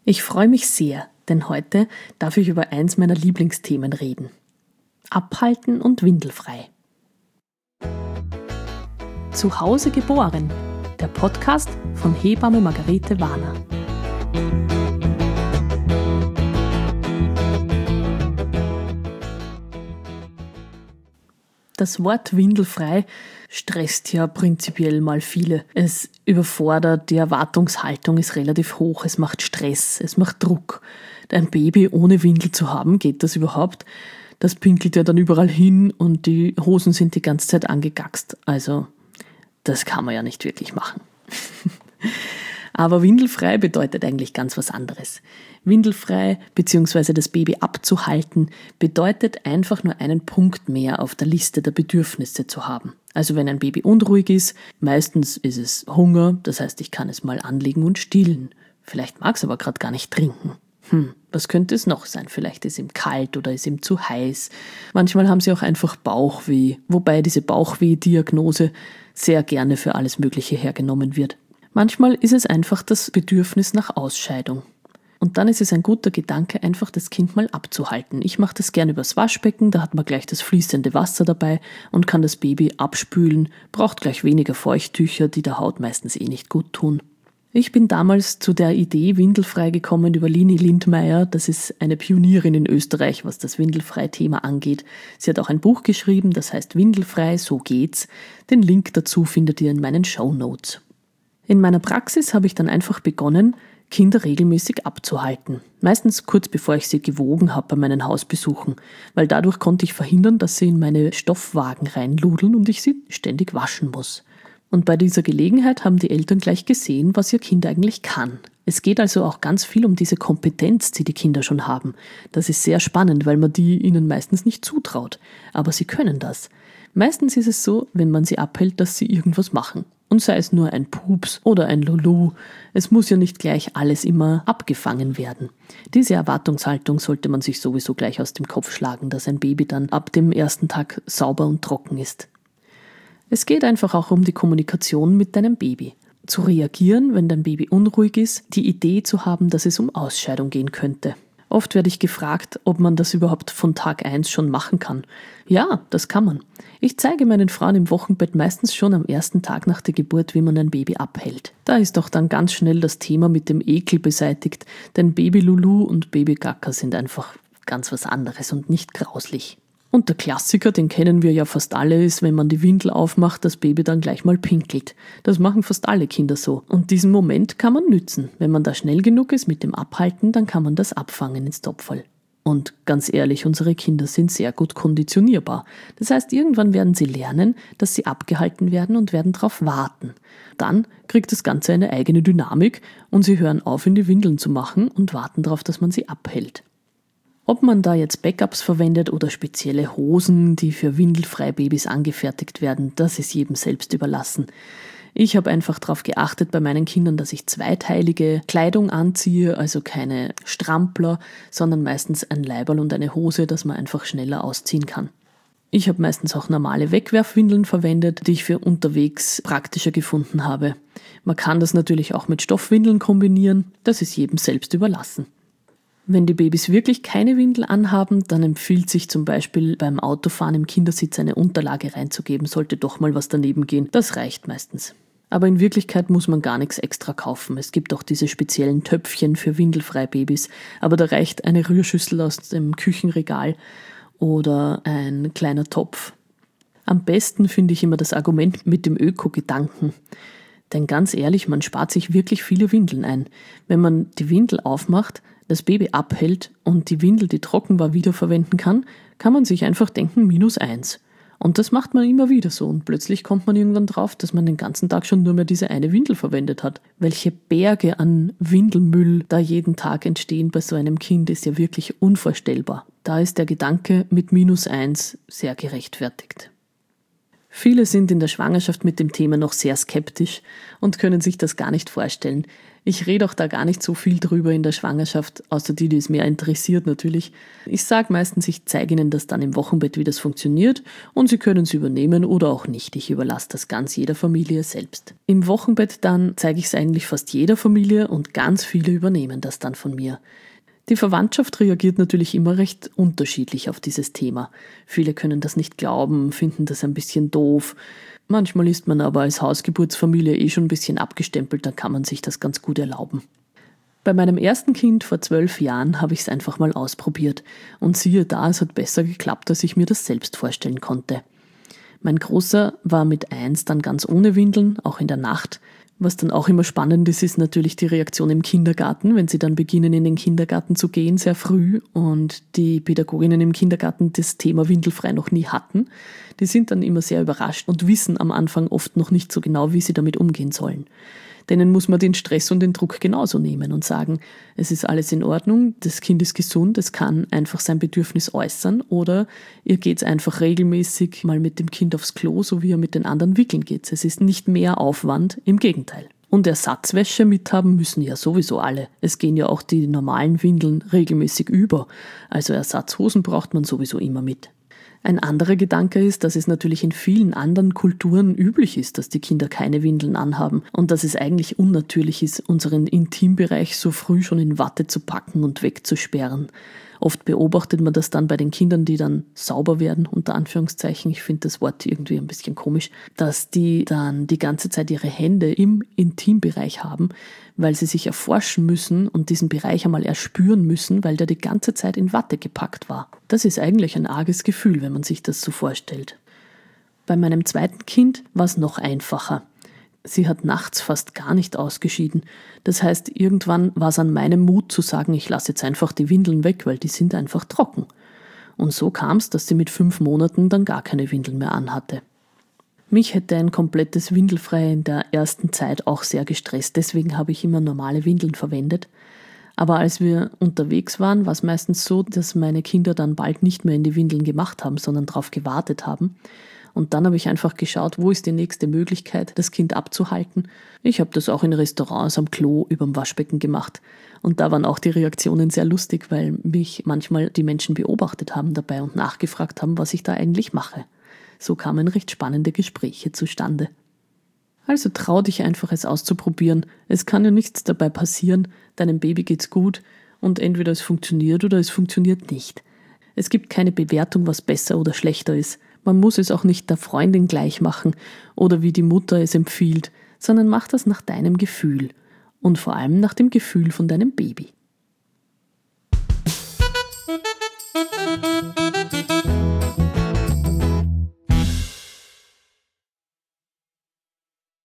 Ich freue mich sehr, denn heute darf ich über eins meiner Lieblingsthemen reden. Abhalten und windelfrei. Zu Hause geboren, der Podcast von Hebamme Margarete Warner. Das Wort windelfrei stresst ja prinzipiell mal viele. Es überfordert, die Erwartungshaltung ist relativ hoch, es macht Stress, es macht Druck. Ein Baby ohne Windel zu haben, geht das überhaupt? Das pinkelt ja dann überall hin und die Hosen sind die ganze Zeit angegackst. Also das kann man ja nicht wirklich machen. Aber windelfrei bedeutet eigentlich ganz was anderes. Windelfrei bzw. das Baby abzuhalten bedeutet einfach nur einen Punkt mehr auf der Liste der Bedürfnisse zu haben. Also wenn ein Baby unruhig ist, meistens ist es Hunger, das heißt, ich kann es mal anlegen und stillen. Vielleicht mag es aber gerade gar nicht trinken. Was könnte es noch sein? Vielleicht ist ihm kalt oder ist ihm zu heiß. Manchmal haben sie auch einfach Bauchweh, wobei diese Bauchweh-Diagnose sehr gerne für alles Mögliche hergenommen wird. Manchmal ist es einfach das Bedürfnis nach Ausscheidung. Und dann ist es ein guter Gedanke, einfach das Kind mal abzuhalten. Ich mache das gerne übers Waschbecken, da hat man gleich das fließende Wasser dabei und kann das Baby abspülen, braucht gleich weniger Feuchttücher, die der Haut meistens nicht gut tun. Ich bin damals zu der Idee windelfrei gekommen über Lini Lindmeier. Das ist eine Pionierin in Österreich, was das Windelfrei-Thema angeht. Sie hat auch ein Buch geschrieben, das heißt Windelfrei, so geht's. Den Link dazu findet ihr in meinen Shownotes. In meiner Praxis habe ich dann einfach begonnen, Kinder regelmäßig abzuhalten. Meistens kurz bevor ich sie gewogen habe bei meinen Hausbesuchen, weil dadurch konnte ich verhindern, dass sie in meine Stoffwagen reinludeln und ich sie ständig waschen muss. Und bei dieser Gelegenheit haben die Eltern gleich gesehen, was ihr Kind eigentlich kann. Es geht also auch ganz viel um diese Kompetenz, die die Kinder schon haben. Das ist sehr spannend, weil man die ihnen meistens nicht zutraut. Aber sie können das. Meistens ist es so, wenn man sie abhält, dass sie irgendwas machen. Und sei es nur ein Pups oder ein Lulu, es muss ja nicht gleich alles immer abgefangen werden. Diese Erwartungshaltung sollte man sich sowieso gleich aus dem Kopf schlagen, dass ein Baby dann ab dem ersten Tag sauber und trocken ist. Es geht einfach auch um die Kommunikation mit deinem Baby. Zu reagieren, wenn dein Baby unruhig ist, die Idee zu haben, dass es um Ausscheidung gehen könnte. Oft werde ich gefragt, ob man das überhaupt von Tag 1 schon machen kann. Ja, das kann man. Ich zeige meinen Frauen im Wochenbett meistens schon am ersten Tag nach der Geburt, wie man ein Baby abhält. Da ist doch dann ganz schnell das Thema mit dem Ekel beseitigt, denn Baby Lulu und Baby Gacker sind einfach ganz was anderes und nicht grauslich. Und der Klassiker, den kennen wir ja fast alle, ist, wenn man die Windel aufmacht, das Baby dann gleich mal pinkelt. Das machen fast alle Kinder so. Und diesen Moment kann man nützen. Wenn man da schnell genug ist mit dem Abhalten, dann kann man das abfangen ins Topferl. Und ganz ehrlich, unsere Kinder sind sehr gut konditionierbar. Das heißt, irgendwann werden sie lernen, dass sie abgehalten werden und werden darauf warten. Dann kriegt das Ganze eine eigene Dynamik und sie hören auf, in die Windeln zu machen und warten darauf, dass man sie abhält. Ob man da jetzt Backups verwendet oder spezielle Hosen, die für windelfreie Babys angefertigt werden, das ist jedem selbst überlassen. Ich habe einfach darauf geachtet bei meinen Kindern, dass ich zweiteilige Kleidung anziehe, also keine Strampler, sondern meistens ein Leiberl und eine Hose, dass man einfach schneller ausziehen kann. Ich habe meistens auch normale Wegwerfwindeln verwendet, die ich für unterwegs praktischer gefunden habe. Man kann das natürlich auch mit Stoffwindeln kombinieren, das ist jedem selbst überlassen. Wenn die Babys wirklich keine Windel anhaben, dann empfiehlt sich zum Beispiel beim Autofahren im Kindersitz eine Unterlage reinzugeben, sollte doch mal was daneben gehen. Das reicht meistens. Aber in Wirklichkeit muss man gar nichts extra kaufen. Es gibt auch diese speziellen Töpfchen für windelfreie Babys, aber da reicht eine Rührschüssel aus dem Küchenregal oder ein kleiner Topf. Am besten finde ich immer das Argument mit dem Öko-Gedanken. Denn ganz ehrlich, man spart sich wirklich viele Windeln ein. Wenn man die Windel aufmacht, das Baby abhält und die Windel, die trocken war, wiederverwenden kann, kann man sich einfach denken, -1. Und das macht man immer wieder so und plötzlich kommt man irgendwann drauf, dass man den ganzen Tag schon nur mehr diese eine Windel verwendet hat. Welche Berge an Windelmüll da jeden Tag entstehen bei so einem Kind, ist ja wirklich unvorstellbar. Da ist der Gedanke mit -1 sehr gerechtfertigt. Viele sind in der Schwangerschaft mit dem Thema noch sehr skeptisch und können sich das gar nicht vorstellen. Ich rede auch da gar nicht so viel drüber in der Schwangerschaft, außer die es mehr interessiert natürlich. Ich sage meistens, ich zeige Ihnen das dann im Wochenbett, wie das funktioniert und Sie können es übernehmen oder auch nicht. Ich überlasse das ganz jeder Familie selbst. Im Wochenbett dann zeige ich es eigentlich fast jeder Familie und ganz viele übernehmen das dann von mir. Die Verwandtschaft reagiert natürlich immer recht unterschiedlich auf dieses Thema. Viele können das nicht glauben, finden das ein bisschen doof. Manchmal ist man aber als Hausgeburtsfamilie schon ein bisschen abgestempelt, da kann man sich das ganz gut erlauben. Bei meinem ersten Kind vor 12 Jahren habe ich es einfach mal ausprobiert und siehe da, es hat besser geklappt, als ich mir das selbst vorstellen konnte. Mein Großer war mit 1 dann ganz ohne Windeln, auch in der Nacht. Was dann auch immer spannend ist natürlich die Reaktion im Kindergarten, wenn sie dann beginnen, in den Kindergarten zu gehen, sehr früh und die Pädagoginnen im Kindergarten das Thema windelfrei noch nie hatten. Die sind dann immer sehr überrascht und wissen am Anfang oft noch nicht so genau, wie sie damit umgehen sollen. Denen muss man den Stress und den Druck genauso nehmen und sagen, es ist alles in Ordnung, das Kind ist gesund, es kann einfach sein Bedürfnis äußern oder ihr geht's einfach regelmäßig mal mit dem Kind aufs Klo, so wie ihr mit den anderen wickeln geht. Es ist nicht mehr Aufwand, im Gegenteil. Und Ersatzwäsche mithaben müssen ja sowieso alle. Es gehen ja auch die normalen Windeln regelmäßig über, also Ersatzhosen braucht man sowieso immer mit. Ein anderer Gedanke ist, dass es natürlich in vielen anderen Kulturen üblich ist, dass die Kinder keine Windeln anhaben und dass es eigentlich unnatürlich ist, unseren Intimbereich so früh schon in Watte zu packen und wegzusperren. Oft beobachtet man das dann bei den Kindern, die dann sauber werden, unter Anführungszeichen. Ich finde das Wort irgendwie ein bisschen komisch, dass die dann die ganze Zeit ihre Hände im Intimbereich haben, weil sie sich erforschen müssen und diesen Bereich einmal erspüren müssen, weil der die ganze Zeit in Watte gepackt war. Das ist eigentlich ein arges Gefühl, wenn man sich das so vorstellt. Bei meinem zweiten Kind war es noch einfacher. Sie hat nachts fast gar nicht ausgeschieden. Das heißt, irgendwann war es an meinem Mut zu sagen, ich lasse jetzt einfach die Windeln weg, weil die sind einfach trocken. Und so kam es, dass sie mit 5 Monaten dann gar keine Windeln mehr anhatte. Mich hätte ein komplettes Windelfrei in der ersten Zeit auch sehr gestresst, deswegen habe ich immer normale Windeln verwendet. Aber als wir unterwegs waren, war es meistens so, dass meine Kinder dann bald nicht mehr in die Windeln gemacht haben, sondern darauf gewartet haben. Und dann habe ich einfach geschaut, wo ist die nächste Möglichkeit, das Kind abzuhalten. Ich habe das auch in Restaurants am Klo überm Waschbecken gemacht. Und da waren auch die Reaktionen sehr lustig, weil mich manchmal die Menschen beobachtet haben dabei und nachgefragt haben, was ich da eigentlich mache. So kamen recht spannende Gespräche zustande. Also trau dich einfach, es auszuprobieren. Es kann ja nichts dabei passieren, deinem Baby geht's gut und entweder es funktioniert oder es funktioniert nicht. Es gibt keine Bewertung, was besser oder schlechter ist. Man muss es auch nicht der Freundin gleich machen oder wie die Mutter es empfiehlt, sondern mach das nach deinem Gefühl und vor allem nach dem Gefühl von deinem Baby.